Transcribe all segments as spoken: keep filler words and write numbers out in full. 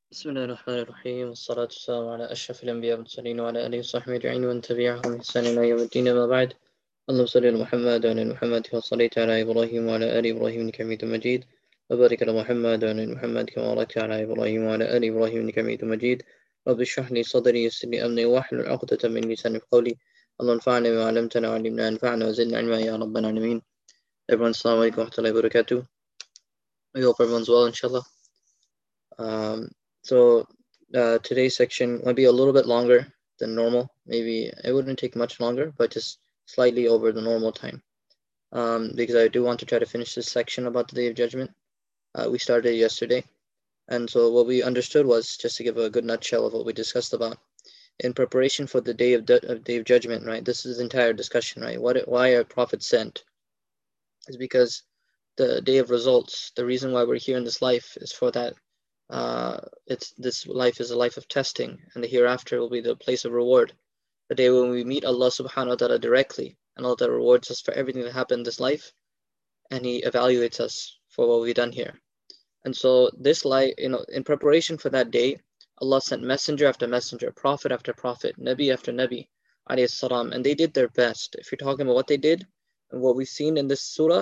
بسم الله الرحمن الرحيم والصلاة والسلام على أشرف الأنبياء والمرسلين وعلى آله وصحبه أجمعين ومن تبعهم بإحسان إلى يوم الدين. أما بعد، اللهم صل على محمد وعلى آل محمد كما صليت على إبراهيم وعلى آل إبراهيم إنك حميد مجيد، وبارك على محمد وعلى آل محمد كما باركت على إبراهيم وعلى آل إبراهيم إنك حميد مجيد. رب اشرح لي صدري ويسر لي أمري واحلل عقدة من لساني يفقهوا قولي. اللهم انفعنا بما علمتنا وعلمنا ينفعنا وزدنا علما يا رب العالمين. Everyone, assalamu alaikum wa rahmatullahi wa barakatuh. We hope everyone's well, inshallah. Um, so uh, today's section might be a little bit longer than normal. Maybe it wouldn't take much longer, but just slightly over the normal time. Um, because I do want to try to finish this section about the Day of Judgment. Uh, we started yesterday. And so what we understood was, just to give a good nutshell of what we discussed about, in preparation for the Day of, of Day of Judgment, right? This is the entire discussion, right? What, why are prophets sent? Is because the Day of Results, the reason why we're here in this life is for that. Uh, it's this life is a life of testing, and the hereafter will be the place of reward. The day when we meet Allah subhanahu wa ta'ala directly, and Allah ta'ala rewards us for everything that happened in this life, and He evaluates us for what we've done here. And so this life, you know, in preparation for that day, Allah sent messenger after messenger, prophet after prophet, Nabi after Nabi, alayhi salam, and they did their best. If you're talking about what they did, and what we've seen in this surah,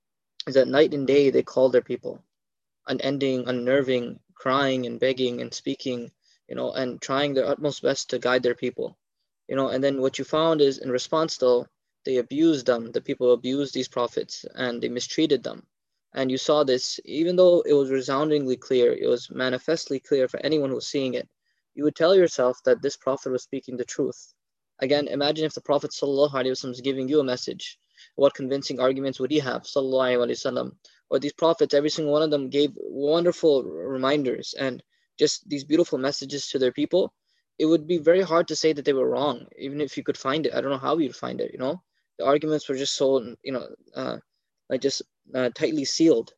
is that night and day they called their people, unending, unnerving, crying and begging and speaking, you know, and trying their utmost best to guide their people, you know. And then what you found is, in response though, they abused them. The people abused these prophets and they mistreated them. And you saw this, even though it was resoundingly clear, it was manifestly clear for anyone who was seeing it. You would tell yourself that this prophet was speaking the truth. Again, imagine if the Prophet sallallahu alaihi wasallam was giving you a message. What convincing arguments would he have, sallallahu alaihi wasallam? Or these prophets, every single one of them gave wonderful reminders and just these beautiful messages to their people. It would be very hard to say that they were wrong, even if you could find it. I don't know how you'd find it, you know. The arguments were just so, you know, uh, like just uh, tightly sealed.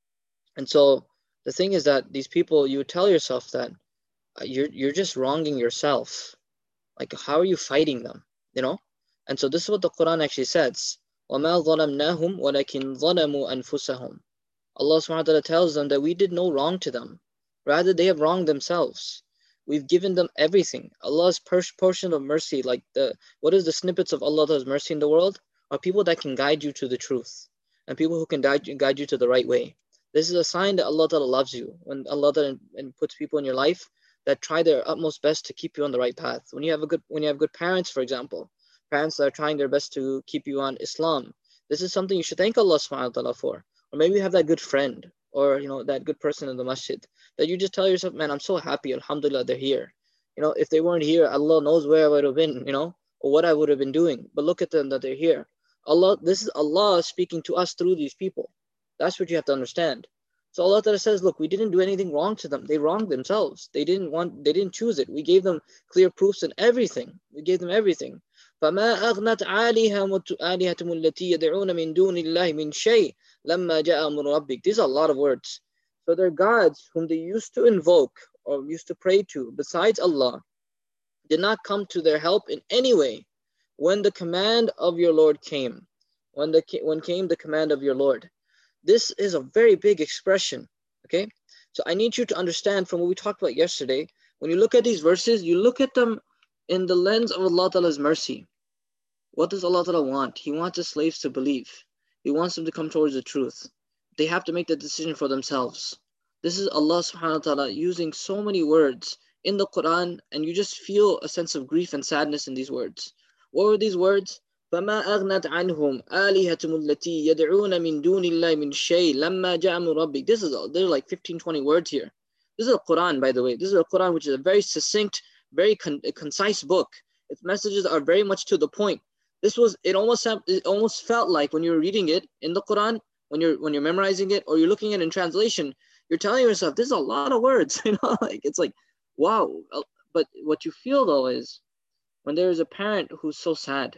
And so the thing is that these people, you would tell yourself that uh, you're you're just wronging yourself. Like, how are you fighting them, you know? And so this is what the Quran actually says. وَمَا ظَلَمْنَاهُمْ وَلَكِنْ ظَلَمُوا أَنفُسَهُمْ. Allah subhanahu wa ta'ala tells them that we did no wrong to them. Rather, they have wronged themselves. We've given them everything. Allah's portion of mercy, like the, what is the snippets of Allah's mercy in the world? Are people that can guide you to the truth. And people who can guide you, guide you to the right way. This is a sign that Allah ta'ala loves you. When Allah ta'ala puts people in your life that try their utmost best to keep you on the right path. When you have a good, when you have good parents, for example, parents that are trying their best to keep you on Islam, this is something you should thank Allah subhanahu wa ta'ala for. Or maybe you have that good friend, or you know, that good person in the masjid, that you just tell yourself, man, I'm so happy, alhamdulillah, they're here. You know, if they weren't here, Allah knows where I would have been, you know, or what I would have been doing. But look at them, that they're here. Allah, this is Allah speaking to us through these people. That's what you have to understand. So Allah Ta'ala says, look, we didn't do anything wrong to them. They wronged themselves. They didn't want, they didn't choose it. We gave them clear proofs and everything. We gave them everything. فَمَا أَغْنَتْ عَالِهَةٌ الَّتِي يَدْعُونَ مِن دُونِ اللَّهِ مِن شَيْءٍ لَمَّا جَاءَ أَمْرُ رَبِّكَ. These are a lot of words. So their gods whom they used to invoke or used to pray to besides Allah did not come to their help in any way when the command of your Lord came. When the when came the command of your Lord. This is a very big expression, okay? So I need you to understand from what we talked about yesterday, when you look at these verses, you look at them in the lens of Allah Ta'ala's mercy. What does Allah Ta'ala want? He wants His slaves to believe. He wants them to come towards the truth. They have to make the decision for themselves. This is Allah subhanahu wa ta'ala using so many words in the Quran, and you just feel a sense of grief and sadness in these words. What were these words? فَمَا أَغْنَتْ عَنْهُمْ آلِهَةُمُ الَّتِي يَدْعُونَ مِن دُونِ اللَّهِ مِن شَيْءٍ لَمَّا جَاءَ أَمْرُ رَبِّكَ. This is, there are like fifteen, twenty words here. This is a Quran, by the way. This is a Quran which is a very succinct, very con concise book. Its messages are very much to the point. This was, it almost, it almost felt like when you were reading it in the Quran, when you're, when you're memorizing it, or you're looking at it in translation, you're telling yourself, this is a lot of words, you know, like, it's like, wow. But what you feel though is, when there is a parent who's so sad,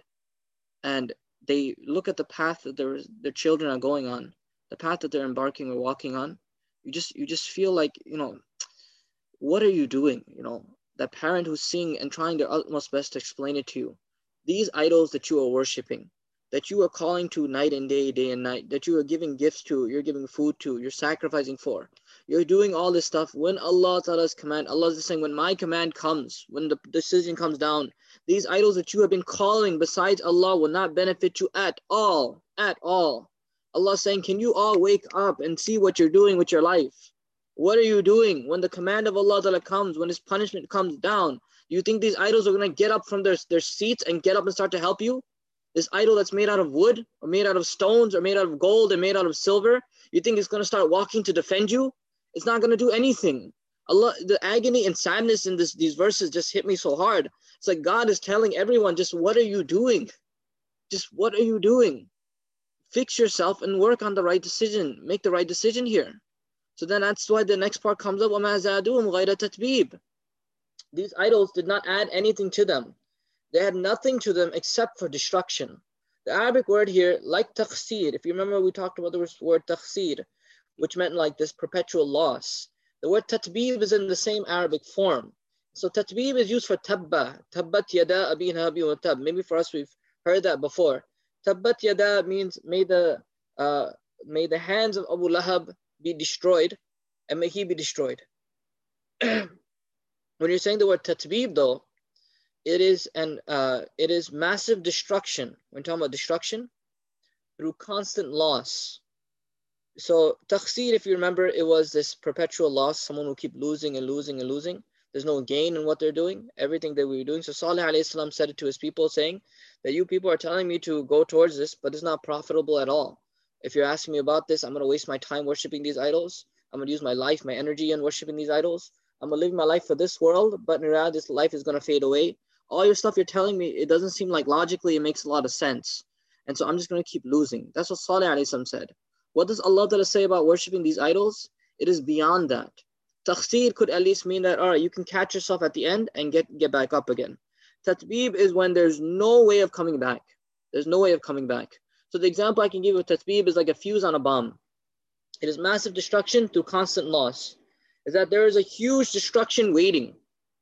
and they look at the path that their, their children are going on, the path that they're embarking or walking on, you just, you just feel like, you know, what are you doing? You know, that parent who's seeing and trying their utmost best to explain it to you. These idols that you are worshipping, that you are calling to night and day, day and night, that you are giving gifts to, you're giving food to, you're sacrificing for, You're doing all this stuff. When Allah Ta'ala's command, Allah is saying, when my command comes, when the decision comes down, these idols that you have been calling besides Allah will not benefit you at all. At all. Allah is saying, can you all wake up and see what you're doing with your life? What are you doing when the command of Allah Ta'ala comes, when His punishment comes down? Do you think these idols are going to get up from their, their seats and get up and start to help you? This idol that's made out of wood, or made out of stones, or made out of gold, and made out of silver, you think it's going to start walking to defend you? It's not going to do anything. Allah, the agony and sadness in this, these verses just hit me so hard. It's like God is telling everyone, just what are you doing? Just what are you doing? Fix yourself and work on the right decision. Make the right decision here. So then that's why the next part comes up, وَمَا زَادُهُمْ غَيْرَ تَتْبِيبٍ. These idols did not add anything to them. They had nothing to them except for destruction. The Arabic word here, like takhsir, if you remember we talked about the word takhsir, which meant like this perpetual loss. The word tatbib is in the same Arabic form. So tatbib is used for tabba. Tabbat yada abi lahabin wa tab. Maybe for us we've heard that before. Tabbat yada means may the, uh, may the hands of Abu Lahab be destroyed and may he be destroyed. When you're saying the word tatbib though, It is an uh, it is massive destruction. When talking about destruction, through constant loss. So takhsir, if you remember, it was this perpetual loss. Someone will keep losing and losing and losing. There's no gain in what they're doing. Everything that we were doing. So Salih alayhi salam said it to his people, saying that you people are telling me to go towards this, but it's not profitable at all. If you're asking me about this, I'm going to waste my time worshiping these idols. I'm going to use my life, my energy on worshiping these idols. I'm going to live my life for this world, but in reality, this life is going to fade away. All your stuff you're telling me, it doesn't seem like logically it makes a lot of sense. And so I'm just going to keep losing. That's what Salih alayhi salam said. What does Allah Ta'ala say about worshipping these idols? It is beyond that. Takhsir could at least mean that, all right, you can catch yourself at the end and get, get back up again. Tatbib is when there's no way of coming back. There's no way of coming back. So the example I can give with tatbib is like a fuse on a bomb. It is massive destruction through constant loss. Is that there is a huge destruction waiting.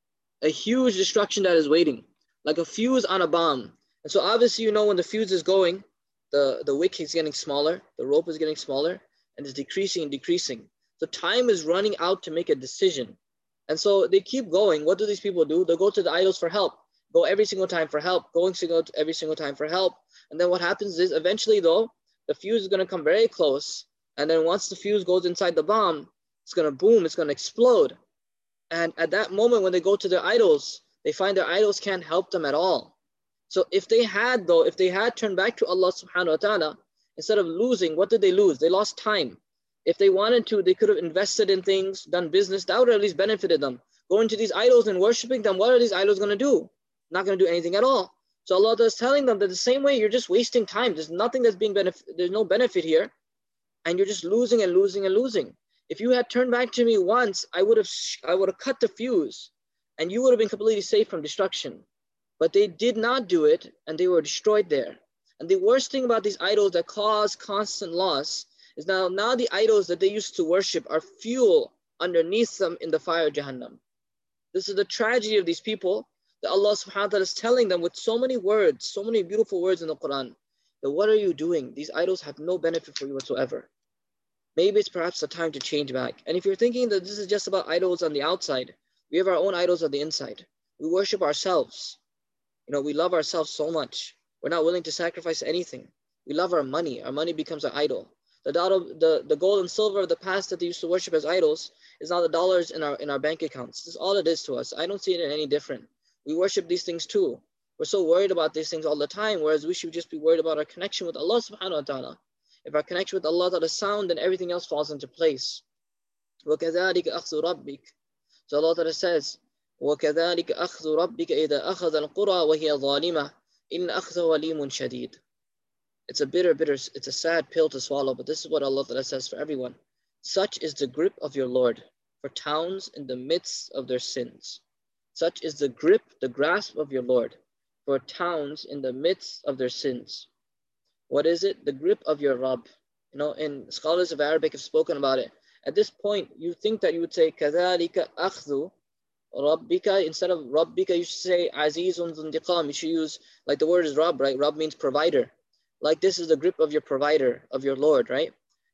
A huge destruction that is waiting. Like a fuse on a bomb. And so obviously, you know, when the fuse is going, the, the wick is getting smaller, the rope is getting smaller, and it's decreasing and decreasing. So time is running out to make a decision. And so they keep going. What do these people do? They'll go to the idols for help. Go every single time for help. Going single every single time for help. And then what happens is eventually though, the fuse is going to come very close. And then once the fuse goes inside the bomb, it's going to boom, it's going to explode. And at that moment when they go to their idols, they find their idols can't help them at all. So if they had though, if they had turned back to Allah subhanahu wa ta'ala, instead of losing, what did they lose? They lost time. If they wanted to, they could have invested in things, done business, that would have at least benefited them. Going to these idols and worshiping them, what are these idols going to do? Not going to do anything at all. So Allah is telling them that the same way you're just wasting time. There's nothing that's being benefit, there's no benefit here. And you're just losing and losing and losing. If you had turned back to me once, I would have I would have cut the fuse and you would have been completely safe from destruction. But they did not do it and they were destroyed there. And the worst thing about these idols that cause constant loss is now, now the idols that they used to worship are fuel underneath them in the fire of Jahannam. This is the tragedy of these people that Allah subhanahu wa ta'ala is telling them with so many words, so many beautiful words in the Quran, that what are you doing? These idols have no benefit for you whatsoever. Maybe it's perhaps a time to change back. And if you're thinking that this is just about idols on the outside, we have our own idols on the inside. We worship ourselves. You know, we love ourselves so much. We're not willing to sacrifice anything. We love our money. Our money becomes our idol. The, dollar, the, the gold and silver of the past that they used to worship as idols is now the dollars in our, in our bank accounts. This is all it is to us. I don't see it any different. We worship these things too. We're so worried about these things all the time, whereas we should just be worried about our connection with Allah subhanahu wa ta'ala. If our connection with Allah ta'ala is sound, then everything else falls into place. وَكَذَلِكَ أَخْذُ رَبِّكَ. So Allah ta'ala says, وَكَذَلِكَ أَخْذُ رَبِّكَ إِذَا أَخَذَ الْقُرَى وَهِيَ ظَالِمَةٌ إِنَّ أَخْذَهُ أَلِيمٌ شَدِيدٌ. It's a bitter, bitter, it's a sad pill to swallow, but this is what Allah Ta'ala says for everyone. Such is the grip of your Lord for towns in the midst of their sins. Such is the grip, the grasp of your Lord for towns in the midst of their sins. What is it? The grip of your Rabb. You know, and scholars of Arabic have spoken about it. At this point, you think that you would say, كَذَلِكَ أَخْذُ Rabbika, instead of Rabbika, you should say Azizun Zundiqam. You should use, like the word is Rabb, right? Rabb means provider. Like this is the grip of your provider, of your Lord, right?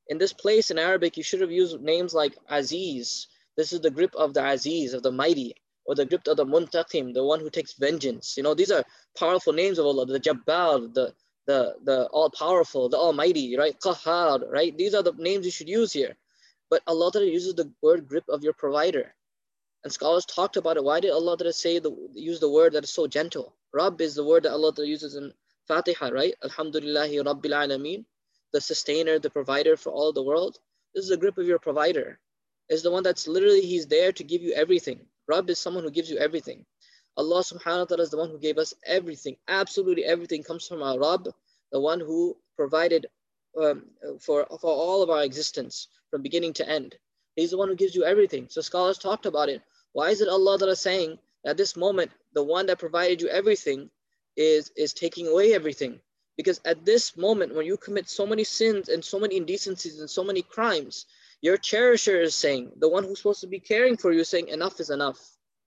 In this place in Arabic, you should have used names like Aziz. This is the grip of the Aziz, of the mighty, or the grip of the Muntaqim, the one who takes vengeance. You know, these are powerful names of Allah, the Jabbar, the the the all-powerful, the almighty, right? Qahar, right? These are the names you should use here. But Allah uses the word grip of your provider. And scholars talked about it. Why did Allah say the use the word that is so gentle? Rabb is the word that Allah uses in Fatiha, right? Alhamdulillahi Rabbil Alameen, the sustainer, the provider for all the world. This is the grip of your provider. Is the one that's literally, he's there to give you everything. Rabb is someone who gives you everything. Allah subhanahu wa ta'ala is the one who gave us everything. Absolutely everything comes from our Rabb, the one who provided um, for, for all of our existence from beginning to end. He's the one who gives you everything. So scholars talked about it. Why is it Allah that is saying at this moment, the one that provided you everything is, is taking away everything? Because at this moment, when you commit so many sins and so many indecencies and so many crimes, your cherisher is saying, the one who's supposed to be caring for you is saying, enough is enough.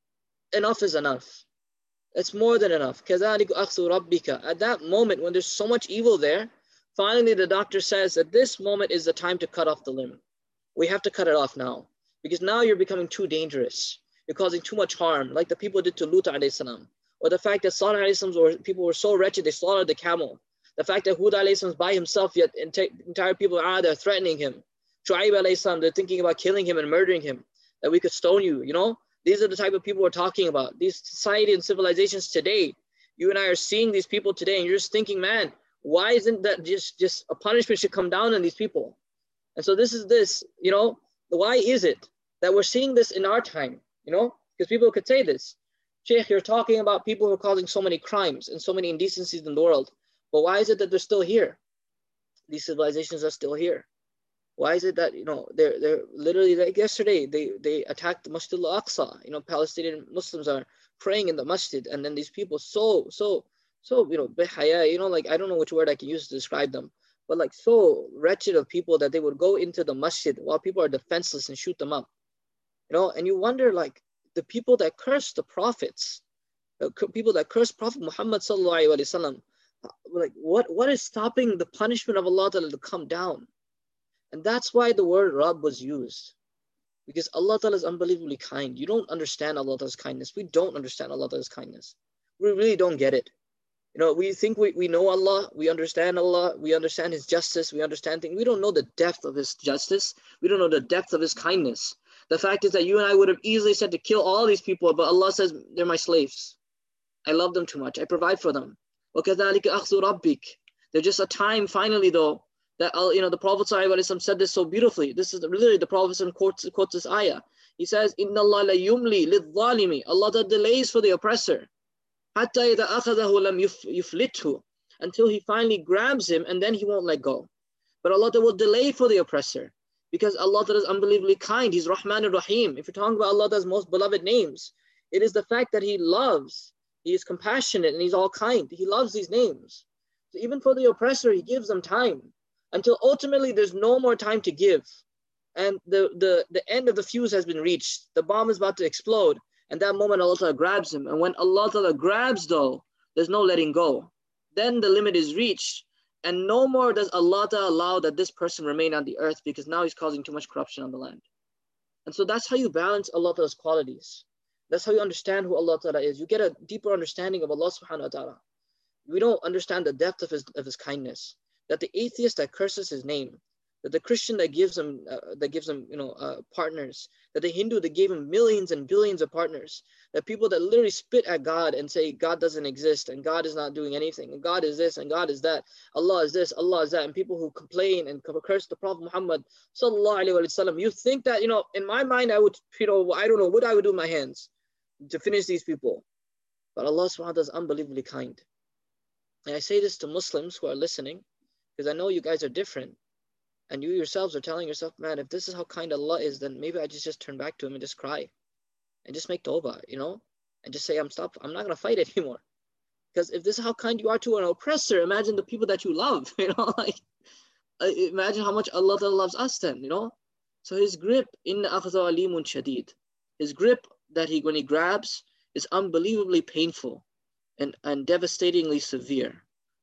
Enough is enough. It's more than enough. كَذَلِكَ أَخْذُ رَبِّكَ. At that moment, when there's so much evil there, finally the doctor says that this moment is the time to cut off the limb. We have to cut it off now. Because now you're becoming too dangerous. You're causing too much harm, like the people did to Lut alayhi salam. Or the fact that Salih alayhi salam, or people were so wretched, they slaughtered the camel. The fact that Hud alayhi salam is by himself, yet entire people are there threatening him. Shu'aib alayhi salam, they're thinking about killing him and murdering him. That we could stone you, you know? These are the type of people we're talking about. These society and civilizations today, you and I are seeing these people today, and you're just thinking, man, why isn't that just, just a punishment should come down on these people? And so this is this, you know, why is it that we're seeing this in our time, you know? Because people could say this. Sheikh, you're talking about people who are causing so many crimes and so many indecencies in the world. But why is it that they're still here? These civilizations are still here. Why is it that, you know, they're they're literally, like yesterday, they, they attacked the Masjid al-Aqsa. You know, Palestinian Muslims are praying in the masjid, and then these people so, so, so, you know, bihaya, you know, like, I don't know which word I can use to describe them, but like so wretched of people that they would go into the masjid while people are defenseless and shoot them up. You know, and you wonder, like, the people that curse the prophets, the people that curse Prophet Muhammad sallallahu alaihi wasallam, like, what, what is stopping the punishment of Allah to come down? And that's why the word Rabb was used. Because Allah Ta'ala is unbelievably kind. You don't understand Allah Ta'ala's kindness. We don't understand Allah Ta'ala's kindness. We really don't get it. You know, we think we, we know Allah, we understand Allah, we understand His justice, we understand things. We don't know the depth of His justice. We don't know the depth of His kindness. The fact is that you and I would have easily said to kill all these people, but Allah says, they're my slaves. I love them too much. I provide for them. وَكَذَلِكَ أَخْذُ رَبِّكَ. There's just a time, finally though, that, you know, the Prophet ﷺ said this so beautifully. This is literally the Prophet quotes, quotes this ayah. He says, إِنَّ اللَّهَ لَيُمْلِي لِلظَّالِمِ. Allah delays for the oppressor. حَتَّى إِذَا أَخَذَهُ لَمْ يُفْلِتْهُ. Until he finally grabs him, and then he won't let go. But Allah will delay for the oppressor. Because Allah is unbelievably kind. He's Rahman ar-Rahim. If you're talking about Allah's most beloved names, it is the fact that He loves. He is compassionate and He's all kind. He loves these names. So even for the oppressor, He gives them time. Until ultimately there's no more time to give. And the, the, the end of the fuse has been reached. The bomb is about to explode. And that moment Allah Ta'ala grabs him. And when Allah Ta'ala grabs though, there's no letting go. Then the limit is reached. And no more does Allah Ta'ala allow that this person remain on the earth, because now he's causing too much corruption on the land. And so that's how you balance Allah Ta'ala's qualities. That's how you understand who Allah Ta'ala is. You get a deeper understanding of Allah Subhanahu wa Ta'ala. We don't understand the depth of his, of his kindness. That the atheist that curses His name, that the Christian that gives him, uh, that gives him, you know, uh, partners, that the Hindu that gave him millions and billions of partners, that people that literally spit at God and say God doesn't exist and God is not doing anything and God is this and God is that, Allah is this, Allah is that, and people who complain and curse the Prophet Muhammad sallallahu alaihi wasallam. You think that, you know, in my mind I would, you know, I don't know what I would do with my hands to finish these people, but Allah subhanahu wa ta'ala is unbelievably kind. And I say this to Muslims who are listening, because I know you guys are different. And you yourselves are telling yourself, man, if this is how kind Allah is, then maybe I just, just turn back to Him and just cry. And just make tawbah, you know? And just say, I'm stop. I'm not going to fight anymore. Because if this is how kind you are to an oppressor, imagine the people that you love, you know? Like, imagine how much Allah loves us then, you know? So His grip, inna akhza alimun shadid. His grip that He, when He grabs, is unbelievably painful and, and devastatingly severe.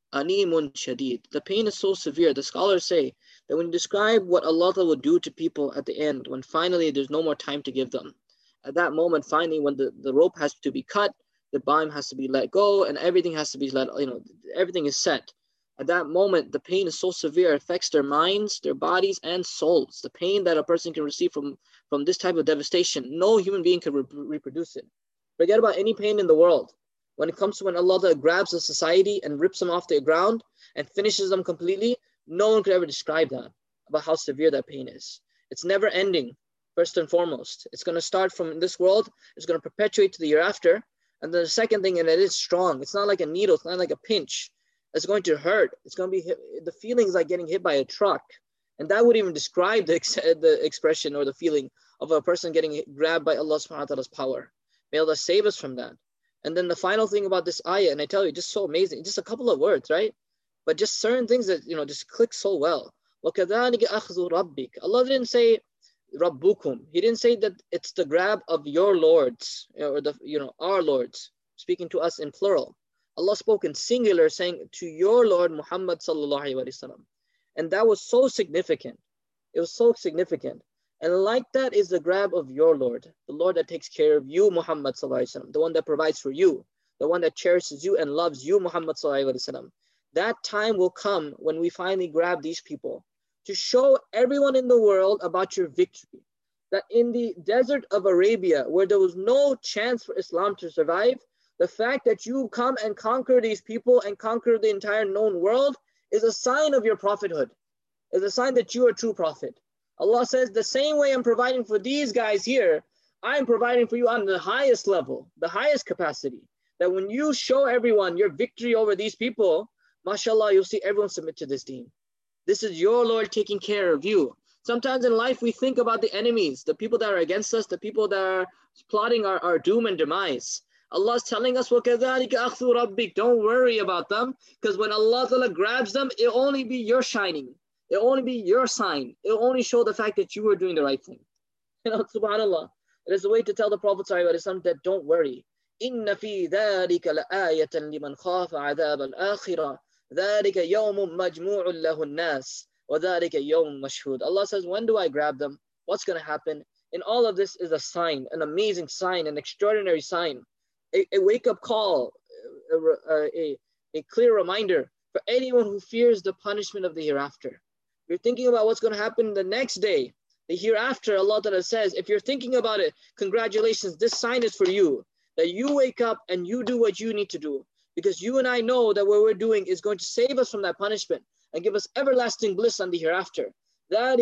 Animun shadid. The pain is so severe. The scholars say that when you describe what Allah will do to people at the end, when finally there's no more time to give them, at that moment, finally, when the, the rope has to be cut, the bind has to be let go, and everything has to be let, you know, everything is set. At that moment, the pain is so severe, it affects their minds, their bodies, and souls. The pain that a person can receive from, from this type of devastation, no human being can re- reproduce it. Forget about any pain in the world. When it comes to when Allah grabs a society and rips them off the ground and finishes them completely, no one could ever describe that, about how severe that pain is. It's never ending, first and foremost. It's going to start from this world, it's going to perpetuate to the hereafter. And then the second thing, and it is strong. It's not like a needle, it's not like a pinch. It's going to hurt. It's going to be hit, the feeling is like getting hit by a truck. And that would even describe the, ex- the expression or the feeling of a person getting grabbed by Allah subhanahu wa ta'ala's power. May Allah save us from that. And then the final thing about this ayah, and I tell you, just so amazing, just a couple of words, right? But just certain things that, you know, just click so well. وَكَذَلِكَ أَخْذُ رَبِّكَ. Allah didn't say Rabbukum. He didn't say that it's the grab of your lords, or the, you know, our lords, speaking to us in plural. Allah spoke in singular, saying to your Lord Muhammad sallallahu alaihi wasallam. And that was so significant. It was so significant. And like that is the grab of your Lord, the Lord that takes care of you, Muhammad sallallahu alaihi wasallam, the one that provides for you, the one that cherishes you and loves you, Muhammad sallallahu alaihi wasallam. That time will come when we finally grab these people to show everyone in the world about your victory. That in the desert of Arabia, where there was no chance for Islam to survive, the fact that you come and conquer these people and conquer the entire known world is a sign of your prophethood, is a sign that you are a true prophet. Allah says, the same way I'm providing for these guys here, I'm providing for you on the highest level, the highest capacity. That when you show everyone your victory over these people, mashallah, you'll see everyone submit to this deen. This is your Lord taking care of you. Sometimes in life we think about the enemies, the people that are against us, the people that are plotting our, our doom and demise. Allah is telling us, وَكَذَلِكَ أَخْذُ رَبِّكَ. Don't worry about them, because when Allah Ta'ala grabs them, it'll only be your shining. It'll only be your sign. It'll only show the fact that you were doing the right thing. You know, subhanAllah. It is a way to tell the Prophet ﷺ that don't worry. إِنَّ فِي ذَلِكَ لَآيَةً لِمَنْ خَافَ عَذَابَ الْآخِرَةِ ذَلِكَ يَوْمٌ مَجْمُوعٌ لَهُ النَّاسِ وَذَلِكَ يَوْمٌ مَشْهُودٌ. Allah says, when do I grab them? What's going to happen? And all of this is a sign, an amazing sign, an extraordinary sign, a, a wake-up call, a, a, a clear reminder for anyone who fears the punishment of the hereafter. You're thinking about what's going to happen the next day, the hereafter. Allah Ta'ala says, if you're thinking about it, congratulations, this sign is for you, that you wake up and you do what you need to do, because you and I know that what we're doing is going to save us from that punishment and give us everlasting bliss on the hereafter. That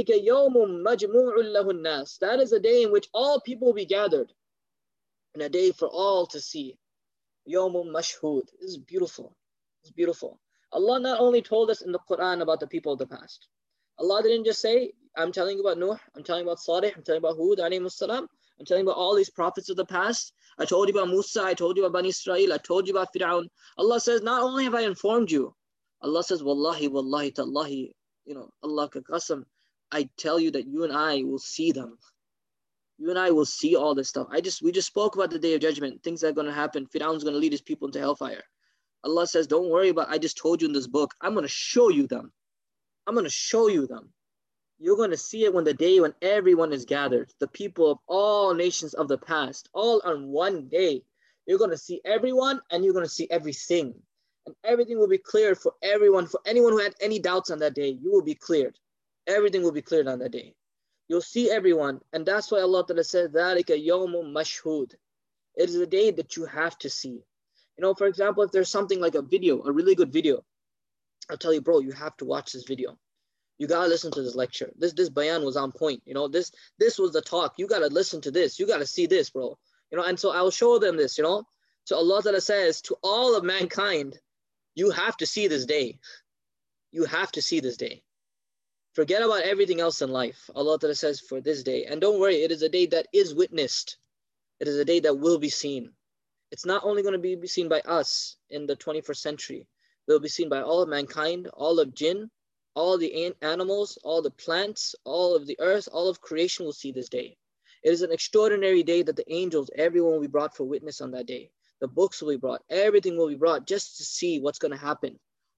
is a day in which all people will be gathered, and a day for all to see. Yawmun mashhud. This is beautiful. It's beautiful. Allah not only told us in the Quran about the people of the past. Allah didn't just say, I'm telling you about Nuh, I'm telling you about Salih, I'm telling you about Hud, alayhi salam, I'm telling you about all these prophets of the past. I told you about Musa, I told you about Bani Israel, I told you about Fir'aun. Allah says, not only have I informed you, Allah says, Wallahi, Wallahi, Tallahi, you know, Allah ka qasam, I tell you that you and I will see them. You and I will see all this stuff. I just, we just spoke about the day of judgment, things that are going to happen. Fir'aun's going to lead his people into hellfire. Allah says, don't worry about, I just told you in this book, I'm going to show you them. I'm going to show you them. You're going to see it when the day when everyone is gathered, the people of all nations of the past, all on one day. You're going to see everyone and you're going to see everything. And everything will be cleared for everyone, for anyone who had any doubts on that day. You will be cleared. Everything will be cleared on that day. You'll see everyone. And that's why Allah Ta'ala said, ذَلِكَ يَوْمٌ مَشْهُودٌ. It is a day that you have to see. You know, for example, if there's something like a video, a really good video, I'll tell you, bro, you have to watch this video. You gotta listen to this lecture. This this bayan was on point. You know, this this was the talk. You gotta listen to this. You gotta see this, bro. You know, and so I'll show them this, you know. So Allah Ta'ala says to all of mankind, you have to see this day. You have to see this day. Forget about everything else in life. Allah Ta'ala says for this day. And don't worry, it is a day that is witnessed. It is a day that will be seen. It's not only going to be seen by us in the twenty-first century. It will be seen by all of mankind, all of jinn, all the animals, all the plants, all of the earth, all of creation will see this day. It is an extraordinary day that the angels, everyone will be brought for witness on that day. The books will be brought. Everything will be brought just to see what's going to happen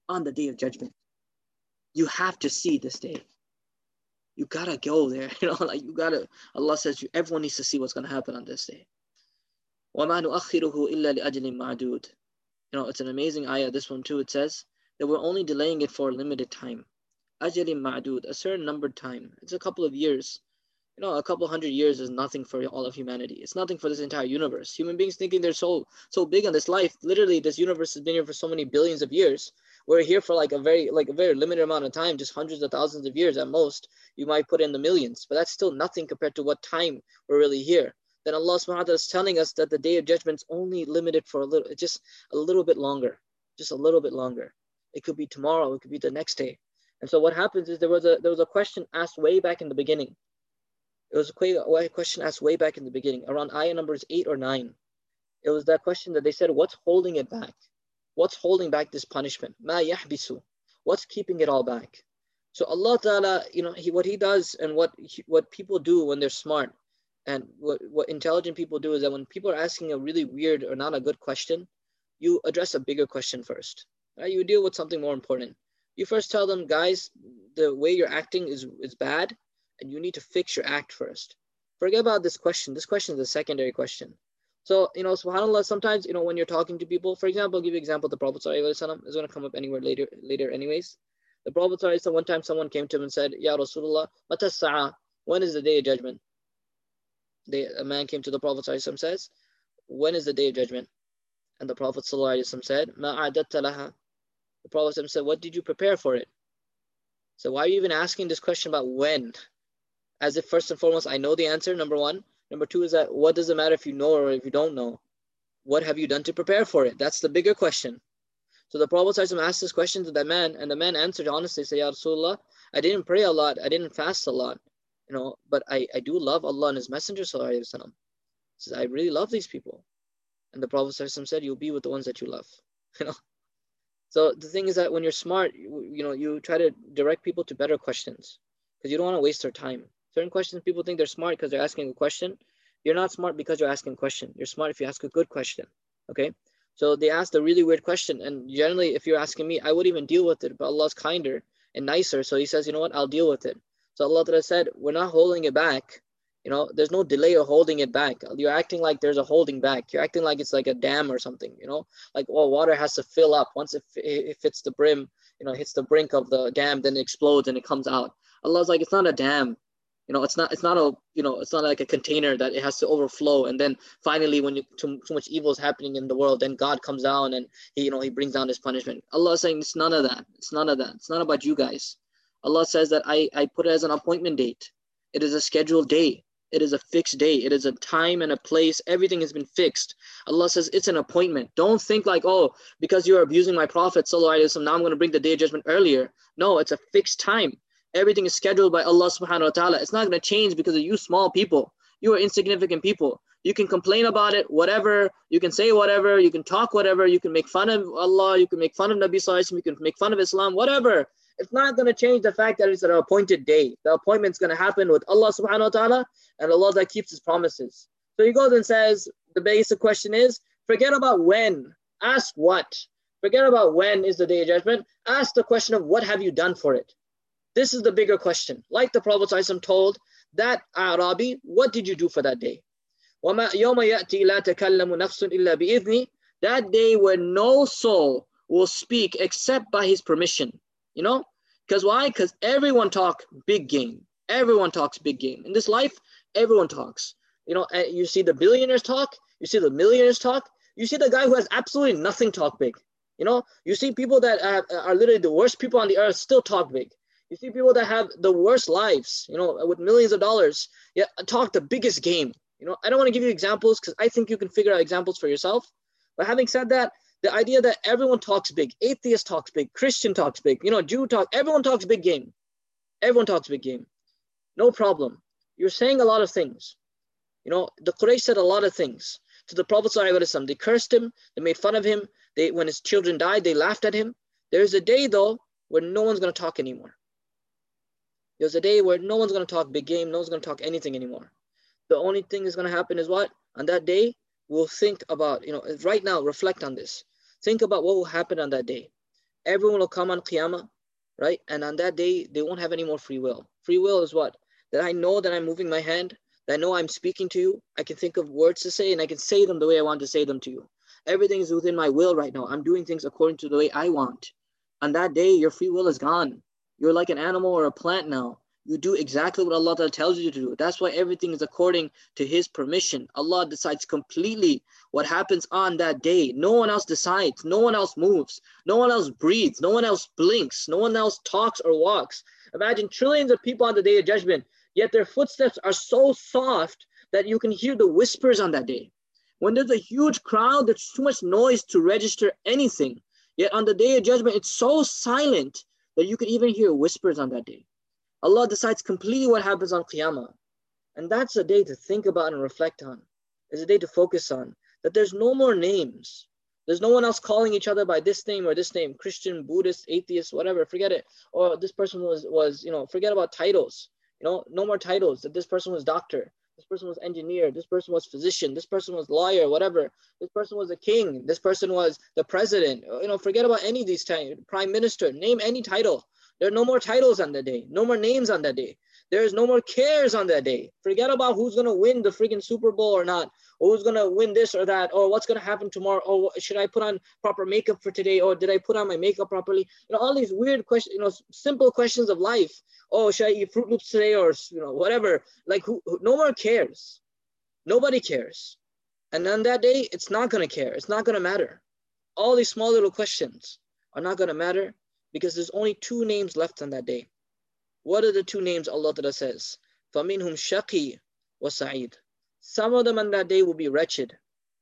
on the Day of Judgment. You have to see this day. You gotta go there. You know, like you gotta, Allah says everyone needs to see what's gonna happen on this day. وَمَا نُؤَخِّرُهُ إِلَّا لِأَجْلٍ مَعْدُودٍ. You know, it's an amazing ayah, this one too. It says that we're only delaying it for a limited time. أَجْلٍ مَعْدُودٍ, a certain numbered time. It's a couple of years. You know, a couple hundred years is nothing for all of humanity. It's nothing for this entire universe. Human beings thinking they're so so big on this life. Literally, this universe has been here for so many billions of years. We're here for like a very like a very limited amount of time, just hundreds of thousands of years at most. You might put in the millions, but that's still nothing compared to what time we're really here. Then Allah subhanahu wa ta'ala is telling us that the Day of Judgment is only limited for a little, just a little bit longer, just a little bit longer. It could be tomorrow, it could be the next day. And so what happens is there was a there was a question asked way back in the beginning. It was a question asked way back in the beginning, around ayah numbers eight or nine. It was that question that they said, what's holding it back? What's holding back this punishment? Ma yahbisu. What's keeping it all back? So Allah Ta'ala, you know, he, what he does and what he, what people do when they're smart and what, what intelligent people do is that when people are asking a really weird or not a good question, you address a bigger question first. Right? You deal with something more important. You first tell them, guys, the way you're acting is, is bad. And you need to fix your act first. Forget about this question. This question is a secondary question. So, you know, subhanAllah, sometimes, you know, when you're talking to people, for example, I'll give you an example. The Prophet ﷺ is going to come up anywhere later, later anyways. The Prophet ﷺ, one time someone came to him and said, Ya Rasulullah, mata sa'a, when is the Day of Judgment? They, a man came to the Prophet ﷺ and says, when is the Day of Judgment? And the Prophet ﷺ said, Ma a'adatta laha. The Prophet ﷺ said, what did you prepare for it? So why are you even asking this question about when? As if first and foremost, I know the answer, number one. Number two is that what does it matter if you know or if you don't know? What have you done to prepare for it? That's the bigger question. So the Prophet ﷺ asked this question to that man, and the man answered honestly, say, Ya Rasulullah, I didn't pray a lot, I didn't fast a lot, you know, but I, I do love Allah and His Messenger Sallallahu Alaihi Wasallam. He says, I really love these people. And the Prophet ﷺ said, you'll be with the ones that you love. You know. So the thing is that when you're smart, you, you know, you try to direct people to better questions because you don't want to waste their time. Certain questions, people think they're smart because they're asking a question. You're not smart because you're asking a question. You're smart if you ask a good question, okay? So they asked a really weird question. And generally, if you're asking me, I would even deal with it. But Allah's kinder and nicer. So He says, you know what? I'll deal with it. So Allah Ta'ala said, we're not holding it back. You know, there's no delay or holding it back. You're acting like there's a holding back. You're acting like it's like a dam or something, you know? Like, oh, water has to fill up. Once it, it hits the brim, you know, hits the brink of the dam, then it explodes and it comes out. Allah's like, it's not a dam. You know, it's not, it's not a, you know, it's not like a container that it has to overflow. And then finally, when you, too, too much evil is happening in the world, then God comes down and he, you know, he brings down his punishment. Allah is saying it's none of that. It's none of that. It's not about you guys. Allah says that I, I put it as an appointment date. It is a scheduled day. It is a fixed day. It is a time and a place. Everything has been fixed. Allah says it's an appointment. Don't think like, oh, because you're abusing my Prophet, sallallahu alaihi wasallam, now I'm going to bring the Day of Judgment earlier. No, it's a fixed time. Everything is scheduled by Allah subhanahu wa ta'ala. It's not going to change because of you small people. You are insignificant people. You can complain about it, whatever. You can say whatever. You can talk whatever. You can make fun of Allah. You can make fun of Nabi Sallallahu Alaihi Wasallam. You can make fun of Islam, whatever. It's not going to change the fact that it's an appointed day. The appointment's going to happen with Allah subhanahu wa ta'ala and Allah that keeps His promises. So He goes and says, the basic question is, forget about when. Ask what. Forget about when is the Day of Judgment. Ask the question of what have you done for it. This is the bigger question. Like the Prophet ﷺ told that Arabi, what did you do for that day? وَمَا يَوْمَ يَأْتِي لَا تَكَلَّمُ نَفْسٌ إِلَّا بِإِذْنِ. That day where no soul will speak except by His permission. You know? Because why? Because everyone talks big game. Everyone talks big game. In this life, everyone talks. You know, you see the billionaires talk. You see the millionaires talk. You see the guy who has absolutely nothing talk big. You know? You see people that are, are literally the worst people on the earth still talk big. You see people that have the worst lives, you know, with millions of dollars, yet talk the biggest game. You know, I don't want to give you examples because I think you can figure out examples for yourself. But having said that, the idea that everyone talks big, atheist talks big, Christian talks big, you know, Jew talk, everyone talks big game. Everyone talks big game. No problem. You're saying a lot of things. You know, the Quraysh said a lot of things to the Prophet ﷺ. They cursed him. They made fun of him. They, when his children died, they laughed at him. There's a day, though, where no one's going to talk anymore. There's a day where no one's going to talk big game. No one's going to talk anything anymore. The only thing that's going to happen is what? On that day, we'll think about, you know, right now, reflect on this. Think about what will happen on that day. Everyone will come on Qiyamah, right? And on that day, they won't have any more free will. Free will is what? That I know that I'm moving my hand, that I know I'm speaking to you. I can think of words to say and I can say them the way I want to say them to you. Everything is within my will right now. I'm doing things according to the way I want. On that day, your free will is gone. You're like an animal or a plant now. You do exactly what Allah tells you to do. That's why everything is according to His permission. Allah decides completely what happens on that day. No one else decides. No one else moves. No one else breathes. No one else blinks. No one else talks or walks. Imagine trillions of people on the Day of Judgment, yet their footsteps are so soft that you can hear the whispers on that day. When there's a huge crowd, there's too much noise to register anything. Yet on the Day of Judgment, it's so silent that you can even hear whispers on that day. Allah decides completely what happens on Qiyamah. And that's a day to think about and reflect on. It's a day to focus on. That there's no more names. There's no one else calling each other by this name or this name. Christian, Buddhist, atheist, whatever. Forget it. Or this person was, was, you know, forget about titles. You know, no more titles. That this person was doctor. This person was engineer. This person was physician. This person was lawyer, whatever. This person was a king. This person was the president. You know, forget about any of these titles. Prime minister. Name any title. There are no more titles on that day. No more names on that day. There is no more cares on that day. Forget about who's going to win the freaking Super Bowl or not. Or who's going to win this or that. Or what's going to happen tomorrow. Or should I put on proper makeup for today? Or did I put on my makeup properly? You know, all these weird questions, you know, simple questions of life. Oh, should I eat Fruit Loops today? Or, you know, whatever. Like, who, who, no more cares. Nobody cares. And on that day, it's not going to care. It's not going to matter. All these small little questions are not going to matter. Because there's only two names left on that day. What are the two names Allah Ta'ala says? فَمِنْهُمْ شَقِي وَسَعِيد. Some of them on that day will be wretched.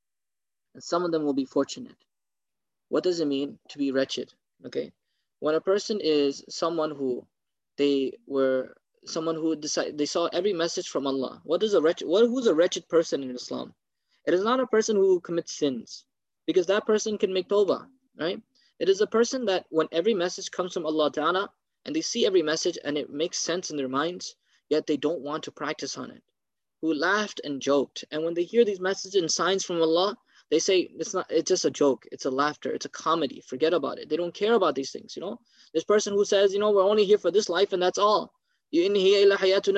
And some of them will be fortunate. What does it mean to be wretched? Okay. When a person is someone who they were, someone who decided, they saw every message from Allah. What is a wretched, what, who's a wretched person in Islam? It is not a person who commits sins. Because that person can make tawbah, right? It is a person that when every message comes from Allah Ta'ala and they see every message and it makes sense in their minds, yet they don't want to practice on it. Who laughed and joked. And when they hear these messages and signs from Allah, they say, it's not, it's just a joke. It's a laughter. It's a comedy. Forget about it. They don't care about these things, you know. This person who says, you know, we're only here for this life and that's all. The atheist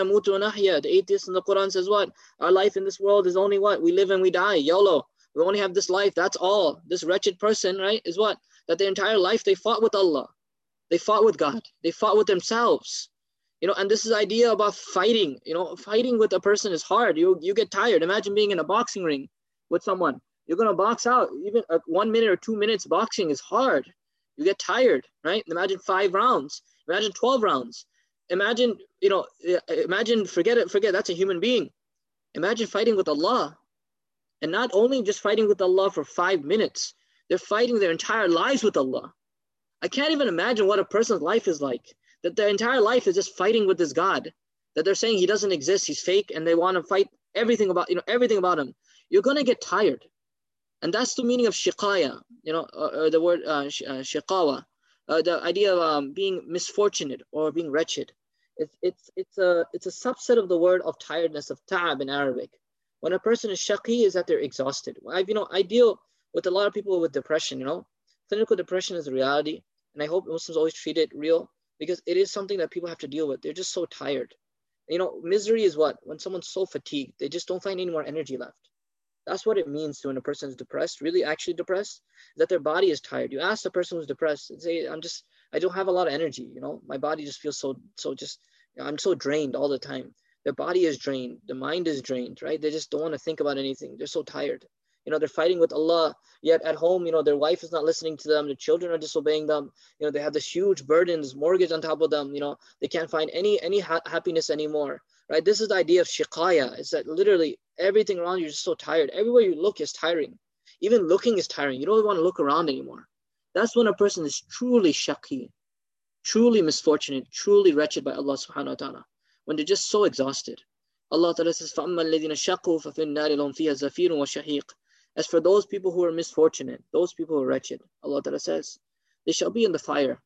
in the Quran says what? Our life in this world is only what? We live and we die. YOLO. We only have this life, that's all. This wretched person, right, is what? That their entire life they fought with Allah. They fought with God. They fought with themselves. You know, and this is the idea about fighting. You know, fighting with a person is hard. You you get tired. Imagine being in a boxing ring with someone. You're going to box out. Even uh, one minute or two minutes boxing is hard. You get tired, right? Imagine five rounds. Imagine twelve rounds. Imagine, you know, imagine, forget it, forget, that's a human being. Imagine fighting with Allah. And not only just fighting with Allah for five minutes, they're fighting their entire lives with Allah. I can't even imagine what a person's life is like. That their entire life is just fighting with this God. That they're saying He doesn't exist, He's fake, and they want to fight everything about, you know, everything about Him. You're going to get tired. And that's the meaning of shiqaya, you know, or, or the word uh, sh- uh, shiqawa, uh, the idea of um, being misfortunate or being wretched. It's, it's, it's, a, it's a subset of the word of tiredness, of ta'ab in Arabic. When a person is shaqi, is that they're exhausted. I've, you know, I deal with a lot of people with depression, you know. Clinical depression is a reality, and I hope Muslims always treat it real because it is something that people have to deal with. They're just so tired. You know, misery is what? When someone's so fatigued, they just don't find any more energy left. That's what it means to when a person is depressed, really actually depressed, that their body is tired. You ask the person who's depressed and say, I'm just, I don't have a lot of energy, you know. My body just feels so, so just, you know, I'm so drained all the time. Their body is drained. The mind is drained, right? They just don't want to think about anything. They're so tired. You know, they're fighting with Allah, yet at home, you know, their wife is not listening to them. Their children are disobeying them. You know, they have this huge burden, this mortgage on top of them. You know, they can't find any any ha- happiness anymore, right? This is the idea of shiqaya. It's that literally everything around you is just so tired. Everywhere you look is tiring. Even looking is tiring. You don't want to look around anymore. That's when a person is truly shaqi, truly misfortunate, truly wretched by Allah subhanahu wa ta'ala. When they're just so exhausted. Allah Ta'ala says, فَأَمَّا الَّذِينَ شَقُوا فَفِي النَّارِ لَهُمْ فِيهَا زَفِيرٌ وَشَهِيقٌ. As for those people who are misfortunate, those people who are wretched, Allah Ta'ala says, they shall be in the fire.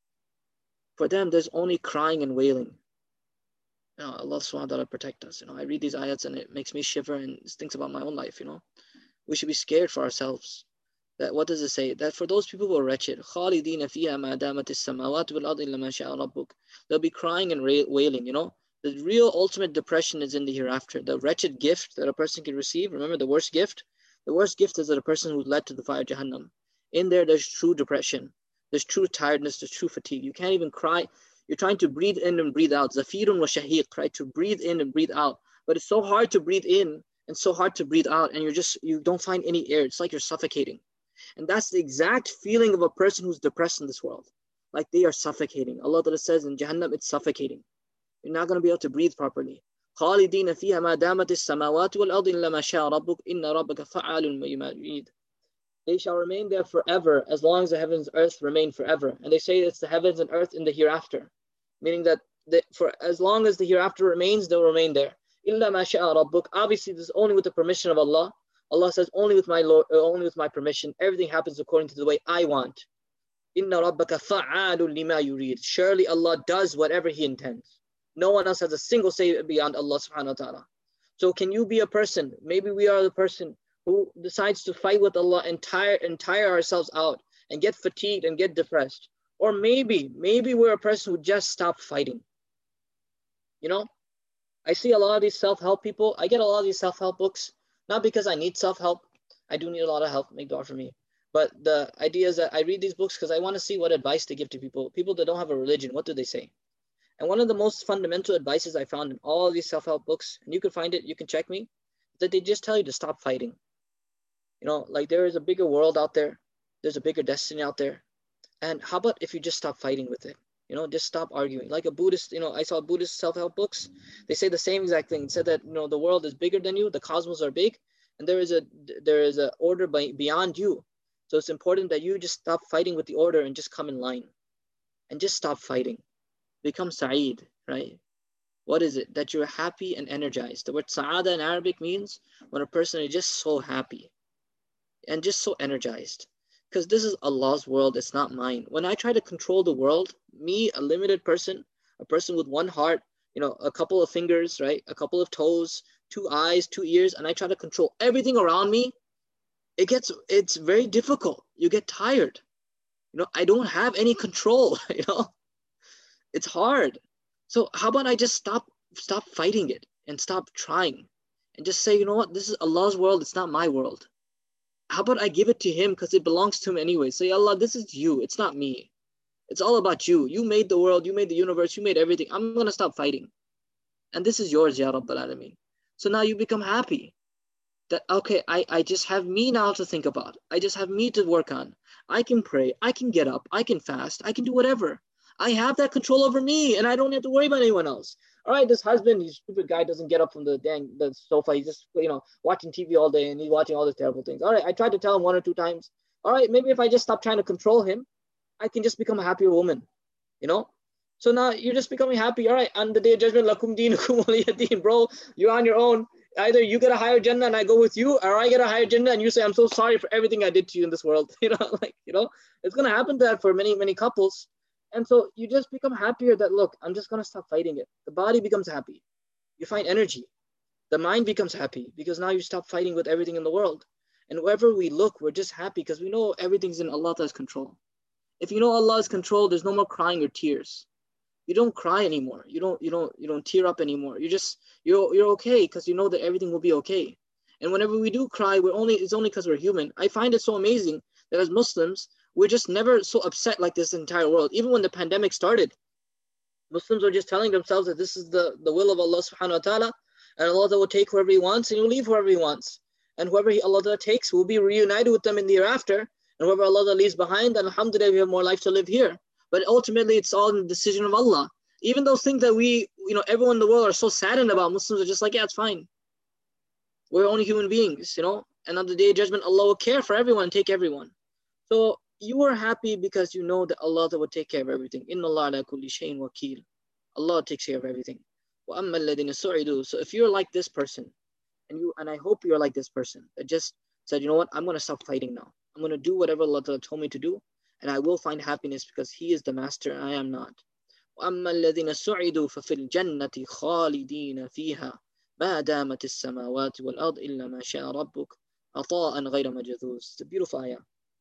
For them, there's only crying and wailing. You know, Allah subhanahu wa ta'ala protect us. You know, I read these ayats and it makes me shiver and thinks about my own life, you know. We should be scared for ourselves. That what does it say? That for those people who are wretched, خَالِدِينَ فِيهَا مَا دَامَتِ السَّمَاوَاتُ وَالْأَرْضُ إِلَّا مَا شَاءَ رَبُّكَ. They'll be crying and wailing, you know. The real ultimate depression is in the hereafter. The wretched gift that a person can receive, remember the worst gift? The worst gift is that a person who's led to the fire of Jahannam. In there, there's true depression. There's true tiredness, there's true fatigue. You can't even cry. You're trying to breathe in and breathe out. Zafirun wa shahiq, right? To breathe in and breathe out. But it's so hard to breathe in and so hard to breathe out, and you're just, you don't find any air. It's like you're suffocating. And that's the exact feeling of a person who's depressed in this world. Like they are suffocating. Allah Ta'ala says in Jahannam, it's suffocating. You're not going to be able to breathe properly. خَالِدِينَ فِيهَا مَا دَامَتِ السَّمَاوَاتُ وَالْأَرْضُ إِلَّا مَا شَاءَ رَبُّكَ إِنَّ رَبَّكَ فَعَّالٌ لِمَا يُرِيدُ. They shall remain there forever, as long as the heavens and earth remain forever. And they say it's the heavens and earth in the hereafter, meaning that they, for as long as the hereafter remains, they'll remain there. إِلَّا مَا شَاءَ رَبُّكَ. Obviously, this is only with the permission of Allah. Allah says, only with my Lord, only with my permission. Everything happens according to the way I want. Inna rabbaka fa'alun lima yurid. Surely Allah does whatever He intends. No one else has a single say beyond Allah subhanahu wa ta'ala. So can you be a person, maybe we are the person who decides to fight with Allah and tire, and tire ourselves out and get fatigued and get depressed. Or maybe, maybe we're a person who just stopped fighting. You know, I see a lot of these self-help people. I get a lot of these self-help books. Not because I need self-help. I do need a lot of help. Make dua for me. But the idea is that I read these books because I want to see what advice they give to people. People that don't have a religion, what do they say? And one of the most fundamental advices I found in all of these self-help books, and you can find it, you can check me, that they just tell you to stop fighting. You know, like there is a bigger world out there. There's a bigger destiny out there. And how about if you just stop fighting with it? You know, just stop arguing. Like a Buddhist, you know, I saw Buddhist self-help books. They say the same exact thing. It said that, you know, the world is bigger than you. The cosmos are big. And there is a there is a order by, beyond you. So it's important that you just stop fighting with the order and just come in line. And just stop fighting. Become Sa'id, right? What is it? That you're happy and energized. The word Sa'ada in Arabic means when a person is just so happy and just so energized. Because this is Allah's world, it's not mine. When I try to control the world, me, a limited person, a person with one heart, you know, a couple of fingers, right? A couple of toes, two eyes, two ears, and I try to control everything around me, it gets, it's very difficult. You get tired. You know, I don't have any control, you know? It's hard. So how about I just stop, stop fighting it and stop trying and just say, you know what, this is Allah's world, it's not my world. How about I give it to Him because it belongs to Him anyway. Say, Allah, this is you. It's not me. It's all about you. You made the world. You made the universe. You made everything. I'm going to stop fighting. And this is yours, Ya Rabbal Alameen. So now you become happy. That, okay, I, I just have me now to think about. I just have me to work on. I can pray. I can get up. I can fast. I can do whatever. I have that control over me and I don't have to worry about anyone else. All right, this husband, this stupid guy doesn't get up from the dang the sofa. He's just, you know, watching T V all day and he's watching all these terrible things. All right, I tried to tell him one or two times. All right, maybe if I just stop trying to control him, I can just become a happier woman, you know? So now you're just becoming happy. All right, on the day of judgment, lakum dinukum waliyadin, bro, you're on your own. Either you get a higher Jannah and I go with you, or I get a higher Jannah and you say, I'm so sorry for everything I did to you in this world. You know, like, you know, it's going to happen to that for many, many couples. And so you just become happier that, look, I'm just going to stop fighting it. The body becomes happy. You find energy. The mind becomes happy because now you stop fighting with everything in the world. And wherever we look, we're just happy because we know everything's in Allah's control. If you know Allah's control, there's no more crying or tears. You don't cry anymore. You don't, you don't, you don't tear up anymore. You just, you're, you're okay because you know that everything will be okay. And whenever we do cry, we're only, it's only because we're human. I find it so amazing that as Muslims, we're just never so upset like this entire world. Even when the pandemic started, Muslims are just telling themselves that this is the, the will of Allah subhanahu wa ta'ala, and Allah will take whoever He wants and He will leave whoever He wants. And whoever he, Allah takes will be reunited with them in the hereafter. And whoever Allah leaves behind, then alhamdulillah, we have more life to live here. But ultimately, it's all in the decision of Allah. Even those things that we, you know, everyone in the world are so saddened about, Muslims are just like, yeah, it's fine. We're only human beings, you know. And on the day of judgment, Allah will care for everyone and take everyone. So you are happy because you know that Allah will take care of everything. Inna Allah ala kulli shay'in wakeel. Allah takes care of everything. Wa amma alladhina su'idu. So if you're like this person, and you, and I hope you're like this person that just said, you know what, I'm going to stop fighting now. I'm going to do whatever Allah told me to do, and I will find happiness because He is the master and I am not. wa amma alladhina su'idu fa fil jannati khalidina fiha ma damat as-samawati wal ard illa ma sha'a rabbuk ata'an ghayra majzuz. It's a beautiful ayah.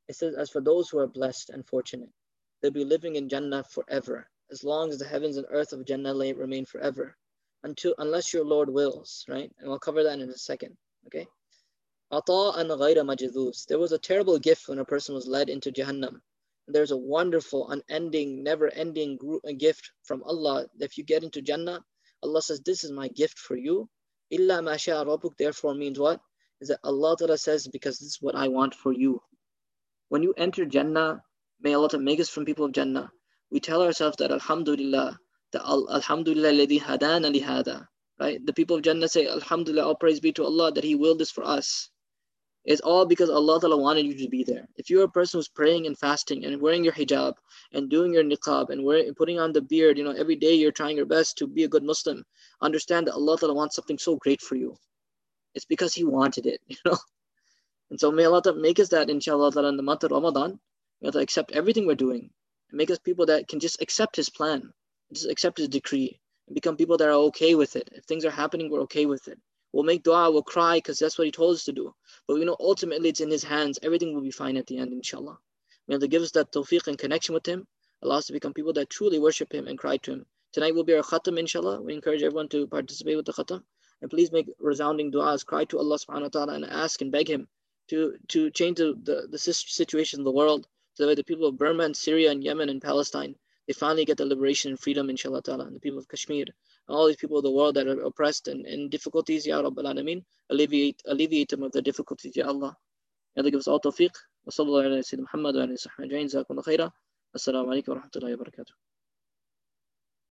It says, as for those who are blessed and fortunate, they'll be living in Jannah forever, as long as the heavens and earth of Jannah remain forever, until unless your Lord wills, right? And we'll cover that in a second, okay? Ata'an ghayra majdhuz. There was a terrible gift when a person was led into Jahannam. There's a wonderful, unending, never-ending gift from Allah. If you get into Jannah, Allah says, this is my gift for you. Illa ma sha'a rabbuk, therefore means what? Is that Allah Ta'ala says, because this is what I want for you. When you enter Jannah, may Allah make us from people of Jannah. We tell ourselves that Alhamdulillah, that Alhamdulillah alladhi hadana li hada. Right? The people of Jannah say, Alhamdulillah, all praise be to Allah that He willed this for us. It's all because Allah Ta'ala wanted you to be there. If you're a person who's praying and fasting and wearing your hijab and doing your niqab and wearing, putting on the beard, you know, every day you're trying your best to be a good Muslim, understand that Allah Ta'ala wants something so great for you. It's because He wanted it, you know. And so may Allah Ta'ala make us that, inshallah Ta'ala, in the month of Ramadan. May Allah accept everything we're doing and make us people that can just accept His plan, just accept His decree, and become people that are okay with it. If things are happening, we're okay with it. We'll make dua, we'll cry because that's what He told us to do. But we know ultimately it's in His hands. Everything will be fine at the end, inshallah. May Allah give us that tawfiq and connection with Him. Allow us to become people that truly worship Him and cry to Him. Tonight will be our khatam, inshallah. We encourage everyone to participate with the khatam. And please make resounding du'as, cry to Allah subhanahu wa ta'ala and ask and beg Him to, to change the, the, the situation in the world. So that way the people of Burma and Syria and Yemen and Palestine, they finally get the liberation and freedom, inshallah ta'ala. And the people of Kashmir, and all these people of the world that are oppressed and in difficulties, Ya Rabbal Alameen, alleviate, alleviate them of their difficulties, Ya Allah. May Allah give us all tawfiq. Wa sallallahu alayhi wa sallam Muhammad wa alayhi wa sallam. Jazakumullah khaira. Assalamu alaikum wa rahmatullahi wa barakatuh.